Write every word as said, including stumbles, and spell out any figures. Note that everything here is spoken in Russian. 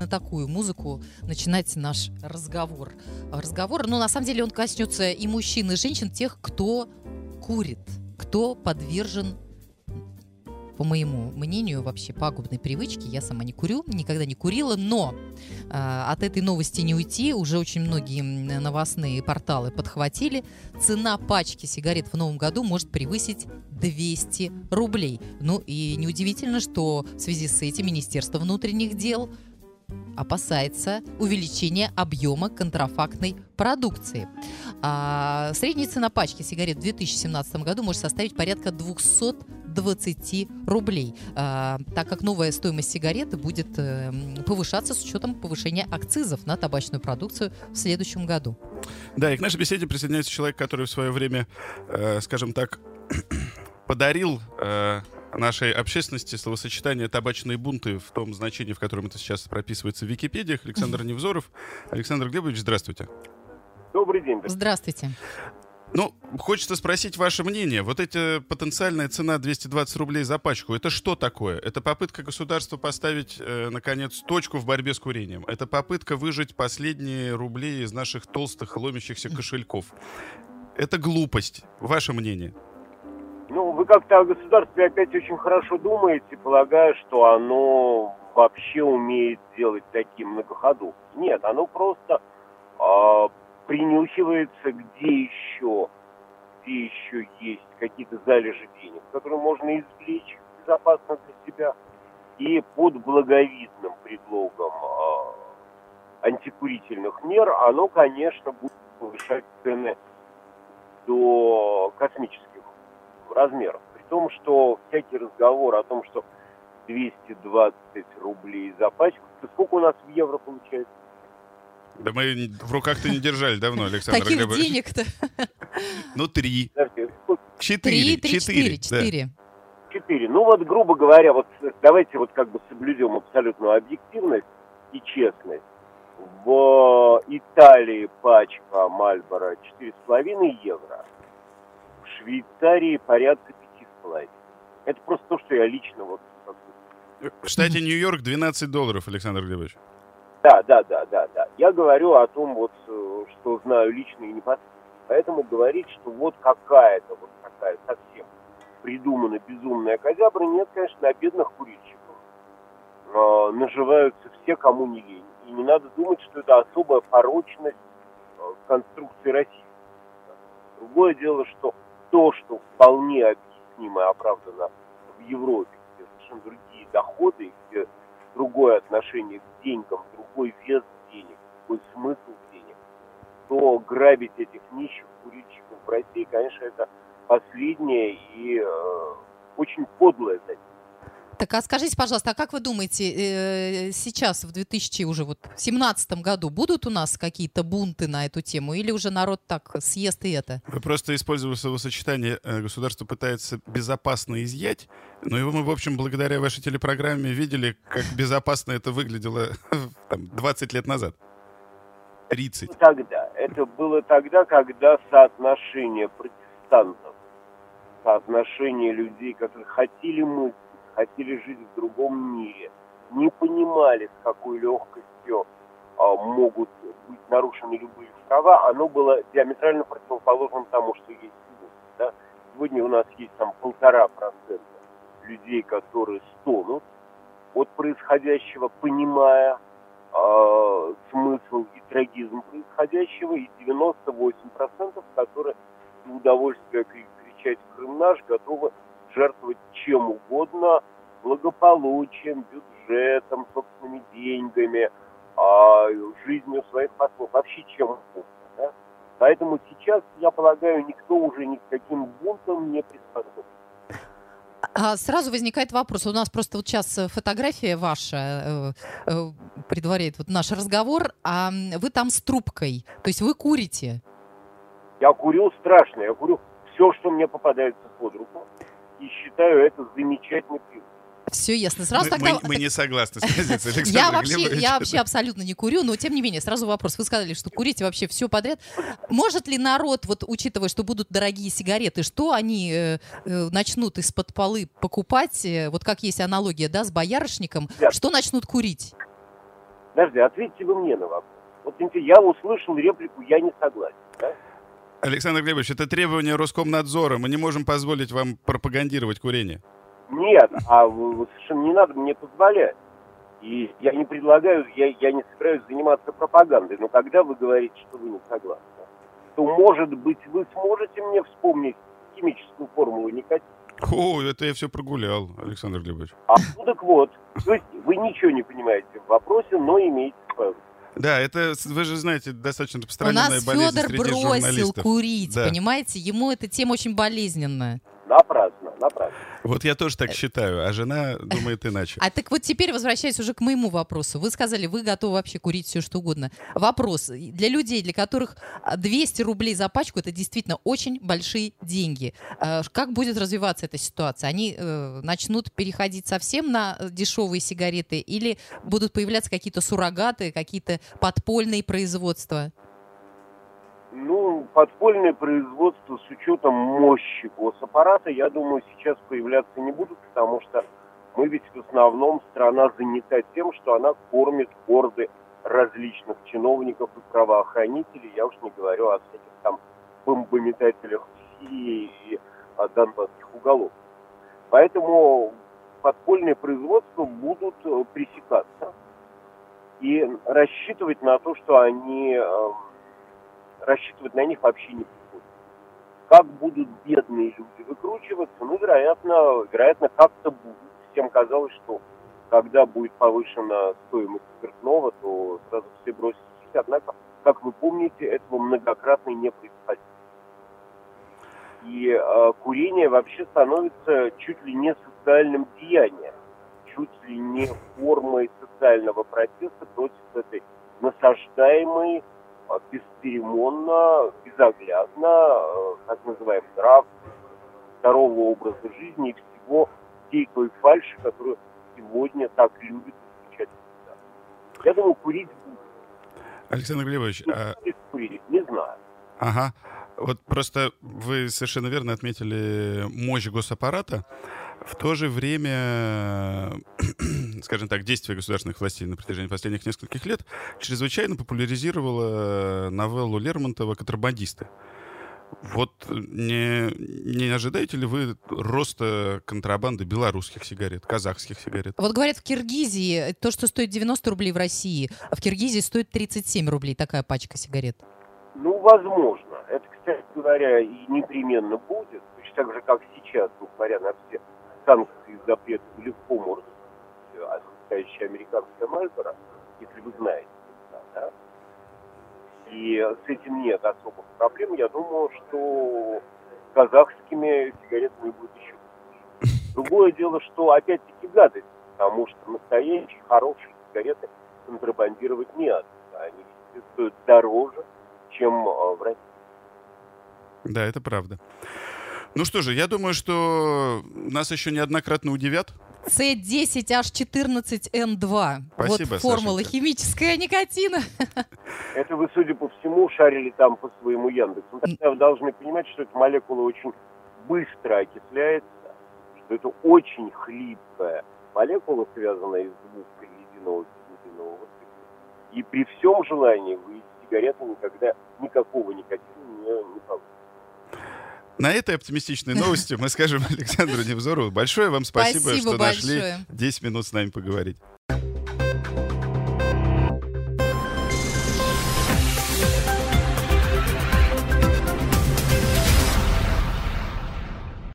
на такую музыку начинать наш разговор. Разговор, ну, на самом деле, он коснется и мужчин, и женщин, тех, кто курит, кто подвержен, по моему мнению, вообще пагубной привычке. Я сама не курю, никогда не курила, но э, от этой новости не уйти. Уже очень многие новостные порталы подхватили. Цена пачки сигарет в новом году может превысить двести рублей. Ну и неудивительно, что в связи с этим Министерство внутренних дел опасается увеличения объема контрафактной продукции. А средняя цена пачки сигарет в две тысячи семнадцатом году может составить порядка двести двадцать рублей, а, так как новая стоимость сигареты будет э, повышаться с учетом повышения акцизов на табачную продукцию в следующем году. Да, и к нашей беседе присоединяется человек, который в свое время, э, скажем так, подарил э, нашей общественности словосочетание «табачные бунты» в том значении, в котором это сейчас прописывается в Википедиях. Александр Невзоров. Александр Глебович, здравствуйте. Добрый день. Здравствуйте. Ну, хочется спросить ваше мнение. Вот эта потенциальная цена двести двадцать рублей за пачку, это что такое? Это попытка государства поставить, э, наконец, точку в борьбе с курением. Это попытка выжать последние рубли из наших толстых, ломящихся кошельков. Это глупость. Ваше мнение? Ну, вы как-то о государстве опять очень хорошо думаете, полагая, что оно вообще умеет делать такие многоходовки. Нет, оно просто э, принюхивается, где еще, где еще есть какие-то залежи денег, которые можно извлечь безопасно для себя. И под благовидным предлогом э, антикурительных мер оно, конечно, будет повышать цены до космических размеров. При том, что всякий разговор о том, что двести двадцать рублей за пачку, то сколько у нас в евро получается? Да мы в руках-то не держали давно, Александр Таких Глебович. денег-то. Ну, три. Четыре. Четыре. Три, четыре. Четыре. Четыре. Ну вот, грубо говоря, вот давайте вот как бы соблюдем абсолютную объективность и честность. В Италии пачка Мальборо четыре с половиной евро. В Швейцарии порядка пяти с половиной. Это просто то, что я лично вот... В штате Нью-Йорк двенадцать долларов, Александр Глебович. Да, да, да, да, да. Я говорю о том, вот, что знаю лично и непосредственно. Поэтому говорить, что вот какая-то, вот такая совсем придуманная безумная козябра, нет, конечно, на бедных курильщиков э, наживаются все, кому не лень. И не надо думать, что это особая порочность э, конструкции России. Другое дело, что то, что вполне объяснимо и оправдано в Европе, где совершенно другие доходы, где другое отношение к деньгам, другой вес денег, другой смысл денег, то грабить этих нищих курильщиков в России, конечно, это последнее и э, очень подлое занятие. Так, а скажите, пожалуйста, а как вы думаете, э, сейчас, в две тысячи семнадцатом году, будут у нас какие-то бунты на эту тему? Или уже народ так съест и это? Вы просто использовали словосочетание «государство пытается безопасно изъять». Но его мы, в общем, благодаря вашей телепрограмме видели, как безопасно это выглядело там, двадцать лет назад. тридцать. Тогда. Это было тогда, когда соотношение протестантов, соотношение людей, которые хотели мыслить, хотели жить в другом мире, не понимали, с какой легкостью а, могут быть нарушены любые права, оно было диаметрально противоположным тому, что есть сегодня. Да? Сегодня у нас есть там полтора процента людей, которые стонут от происходящего, понимая э, смысл и трагизм происходящего, и девяносто восемь процентов, которые в удовольствие кричать «Крым наш» готовы жертвовать чем угодно, благополучием, бюджетом, собственными деньгами, э, жизнью своих послов, вообще чем угодно. Да? Поэтому сейчас, я полагаю, никто уже ни к каким бунтам не приспособлен. А сразу возникает вопрос. У нас просто вот сейчас фотография ваша э, э, предваряет вот наш разговор, а вы там с трубкой, то есть вы курите? Я курю страшно, я курю все, что мне попадается под руку, и считаю это замечательной привычкой. Все ясно. Сразу мы, тогда... мы, мы не согласны с позицией Александра я вообще, Глебовича. я вообще абсолютно не курю, но тем не менее, сразу вопрос. Вы сказали, что курите вообще все подряд. Может ли народ, вот учитывая, что будут дорогие сигареты, что они э, э, начнут из-под полы покупать, э, вот как есть аналогия, да, с боярышником, Да. что начнут курить? Подожди, ответьте вы мне на вопрос. Вот я услышал реплику «я не согласен». Да? Александр Глебович, это требование Роскомнадзора. Мы не можем позволить вам пропагандировать курение. Нет, а вы, совершенно не надо мне позволять. И я не предлагаю, я, я не собираюсь заниматься пропагандой. Но когда вы говорите, что вы не согласны, то, может быть, вы сможете мне вспомнить химическую формулу никотина. О, это я все прогулял, Александр Глебович. А, ну так вот. То есть вы ничего не понимаете в вопросе, но имеете право. Да, это, вы же знаете, достаточно распространенная болезнь. У болезнь нас Федор среди бросил журналистов. курить, Да. понимаете? Ему эта тема очень болезненная. Напрасно, напрасно. Вот я тоже так считаю, а жена думает иначе. А так вот теперь возвращаясь уже к моему вопросу. Вы сказали, вы готовы вообще курить все, что угодно. Вопрос. Для людей, для которых двести рублей за пачку, это действительно очень большие деньги. Как будет развиваться эта ситуация? Они э, начнут переходить совсем на дешевые сигареты или будут появляться какие-то суррогаты, какие-то подпольные производства? Ну, подпольное производство с учетом мощи госаппарата, я думаю, сейчас появляться не будут, потому что мы ведь в основном страна занята тем, что она кормит горды различных чиновников и правоохранителей. Я уж не говорю о всяких там бомбометателях в Сирии и о донбасских уголовках. Поэтому подпольные производства будут пресекаться. И рассчитывать на то, что они... рассчитывать на них вообще не приходится. Как будут бедные люди выкручиваться? Ну, вероятно, вероятно, как-то будут. Всем казалось, что когда будет повышена стоимость спиртного, то сразу все бросятся. Однако, как вы помните, этого многократно не происходит. И э, курение вообще становится чуть ли не социальным деянием, чуть ли не формой социального протеста против этой насаждаемой бесцеремонно, безоглядно, так называемый нрав, здорового образа жизни и всего всей той фальши, которую сегодня так любят встречать. Я думаю, курить будет. Александр Глебович, Не, а... курить, не знаю. Ага. Вот просто вы совершенно верно отметили мощь госаппарата. В то же время, скажем так, действие государственных властей на протяжении последних нескольких лет чрезвычайно популяризировало новеллу Лермонтова «Контрабандисты». Вот не, не ожидаете ли вы роста контрабанды белорусских сигарет, казахских сигарет? Вот говорят, в Киргизии то, что стоит девяносто рублей в России, а в Киргизии стоит тридцать семь рублей такая пачка сигарет. Ну, возможно. Это, кстати говоря, и непременно будет. Точно так же, как сейчас, несмотря на все санкции и запреты, легко может быть настоящая американская Мальборо, если вы знаете. Да? И с этим нет особых проблем. Я думаю, что с казахскими сигаретами будет еще лучше. Другое дело, что опять-таки гадость, потому что настоящие, хорошие сигареты контрабандировать не надо. Они стоят дороже, чем в России. Да, это правда. Ну что же, я думаю, что нас еще неоднократно удивят. Си десять эйч четырнадцать эн два. Спасибо, вот формула Сашенька. химическая никотина. Это вы, судя по всему, шарили там по своему Яндексу. Тогда вы должны понимать, что эта молекула очень быстро окисляется, что это очень хлипкая молекула, связанная из двух ледяного безглютенового цикла. И при всем желании вы из сигареты никогда никакого никотина не, не получите. На этой оптимистичной новости мы скажем Александру Невзорову большое вам спасибо, Спасибо что большое. нашли десять минут с нами поговорить.